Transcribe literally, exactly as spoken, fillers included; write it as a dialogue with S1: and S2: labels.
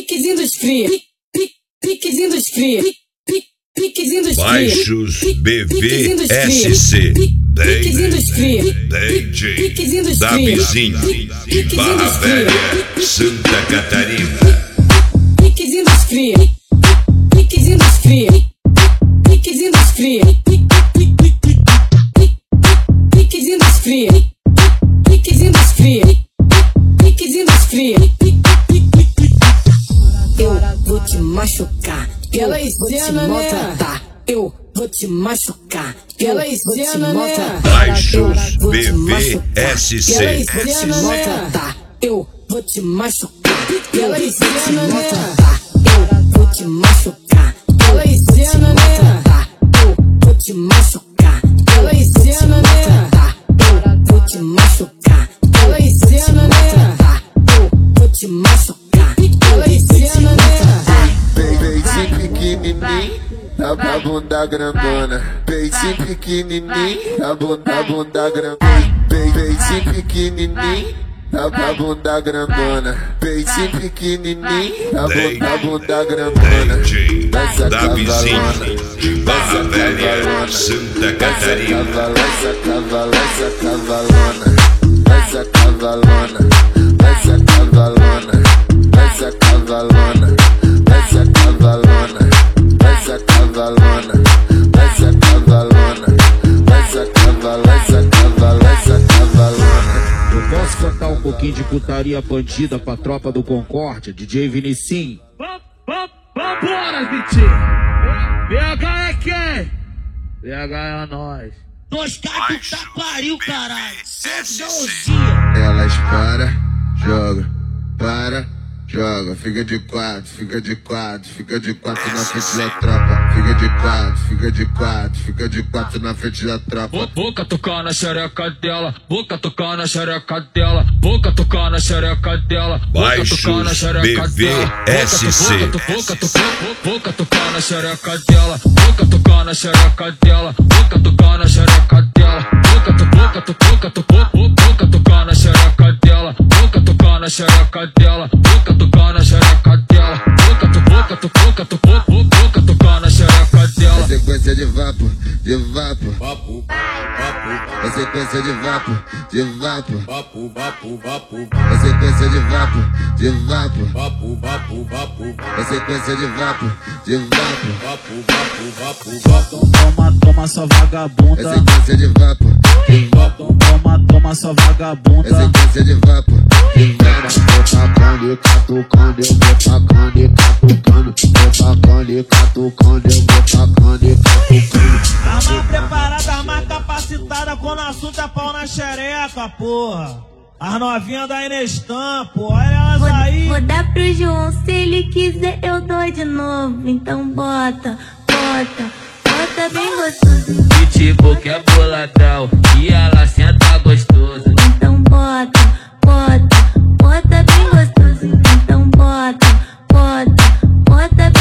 S1: Piquezinho dos cria, piquezinho dos cria, piquezinho dos cria.
S2: Baixos B V S C D J Davizinho de Barra Velha, Santa Catarina.
S1: Piquezinho dos cria, piquezinho dos cria, piquezinho dos cria, piquezinho dos cria, piquezinho dos cria, piquezinho dos cria. Eu vou te machucar, eu vou te maltratar, eu vou te machucar, eu vou te maltratar.
S2: Baixos B V S C
S1: Eu vou te maltratar, eu vou te machucar, eu vou te maltratar, eu vou te machucar, eu vou te maltratar, eu vou te machucar, eu vou te maltratar, eu vou te machucar, eu vou te maltratar, eu vou te machucar, eu vou te maltratar.
S3: Peitinho pequenininho, a bunda grandona. Peitinho pequenininho, a bunda, a bunda grandona. Peitinho pequenininho, a bunda grandona. Peitinho pequenininho, a bunda, a bunda grandona.
S2: D J Davizinho de Barra Velha, Santa Catarina.
S3: Essa cavalona, essa cavalona, essa cavalona, essa cavalona, essa cavalona, essa cavalona, essa cavalona, essa cavalona, essa cavalona, essa cavalona, essa cavalona.
S4: Eu posso cantar um pouquinho de putaria bandida pra tropa do Concórdia, D J Vinicim?
S5: Vambora, Vitinho! B H é quem? B H é nós.
S6: Dois caras que tá pariu, caralho.
S3: Elas para, joga, para, joga. Fica de quatro, fica de quatro, fica de quatro na frente da tropa. Fica de quatro, fica de quatro, fica de quatro na frente da tropa.
S5: Boca tocar na xereca dela, boca tocar na xereca dela, boca tocar na xereca dela, boca tocar na xereca dela.
S2: B V S C.
S5: Boca tocar, boca tocar na xereca dela, boca tocar na xereca dela, boca tocar na xereca dela, boca to boca to boca to boca tocar na xereca dela, boca tocar na xereca dela, boca tocar na xereca dela, boca to boca to boca to boca tocar na xereca dela.
S3: É sequência de vapo, de vapo, vapo, vapo. É sequência de vapo, de vapo, vapo, vapo, vapo. É sequência de vapo, de vapo, vapo, vapo, vapo. É sequência de vapo, de vapo, vapo, vapo, vapo, vapo.
S4: Toma, toma sua vagabunda.
S3: É sequência de vapo, de vapo.
S4: Toma, toma sua vagabunda.
S3: É sequência de vapo, de vapo.
S7: Vou tacando e catucando, eu vou tacando e catucando. Vou tacando e catucando, eu vou tacando e catucando.
S6: Arma preparada, arma capacitada, quando assunto é pau na xereca, porra. As novinhas da Inestam, porra, olha elas
S8: vou,
S6: aí.
S8: Vou dar pro João, se ele quiser eu dou de novo. Então bota, bota, bota bem gostoso.
S5: Pitbull que é boladão, e ela senta gostoso.
S8: Então bota, bota, bota bem gostoso. Então bota, bota, bota